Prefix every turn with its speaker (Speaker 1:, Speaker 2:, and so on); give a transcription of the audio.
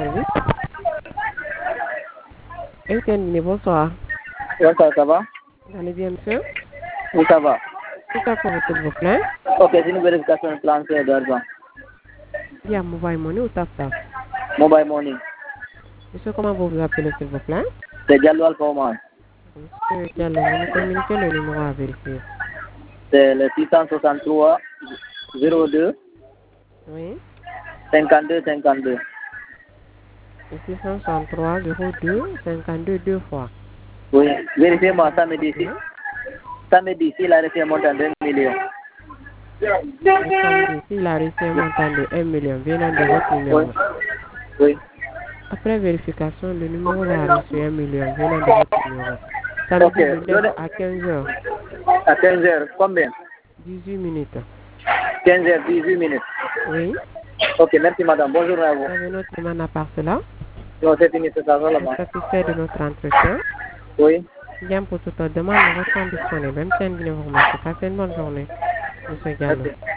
Speaker 1: Oui. Etienne, bonsoir.
Speaker 2: Bonsoir, ça va?
Speaker 1: Vous allez bien, monsieur?
Speaker 2: Oui, ça va.
Speaker 1: C'est à quoi, s'il vous plaît?
Speaker 2: Ok, c'est une vérification de transfert d'argent.
Speaker 1: Il y a Mobile Money ou TapTap?
Speaker 2: Mobile money.
Speaker 1: Monsieur, comment vous vous appelez, s'il vous plaît?
Speaker 2: C'est Diallo Alpha Oman.
Speaker 1: Monsieur Diallo, vous nous communiquez le numéro à vérifier.
Speaker 2: C'est le 663 02
Speaker 1: Oui.
Speaker 2: 52 52.
Speaker 1: Le 663 02 52 deux fois.
Speaker 2: Oui, vérifiez-moi samedi ici. Samedi ici, il a reçu un montant de 2 millions.
Speaker 1: Le samedi, il a reçu un montant de 1 million venant de votre
Speaker 2: Oui.
Speaker 1: numéro.
Speaker 2: Oui.
Speaker 1: Après vérification, le numéro va reçu 1 million venant de votre numéro. Samedi
Speaker 2: Ok.
Speaker 1: le 9 à 15h,
Speaker 2: À 15h, combien?
Speaker 1: 18 minutes.
Speaker 2: 15h, 18 minutes.
Speaker 1: Oui.
Speaker 2: Ok, merci madame. Bonjour à vous.
Speaker 1: Vous avez notre demande à part cela.
Speaker 2: Non, c'est fini, c'est ça
Speaker 1: Vous êtes
Speaker 2: seulement.
Speaker 1: satisfait de notre entretien.
Speaker 2: Oui.
Speaker 1: Bien pour toute demande, nous restons disponibles. Même si vous remercie. Passez une bonne journée, Monsieur Gallo.
Speaker 2: Merci.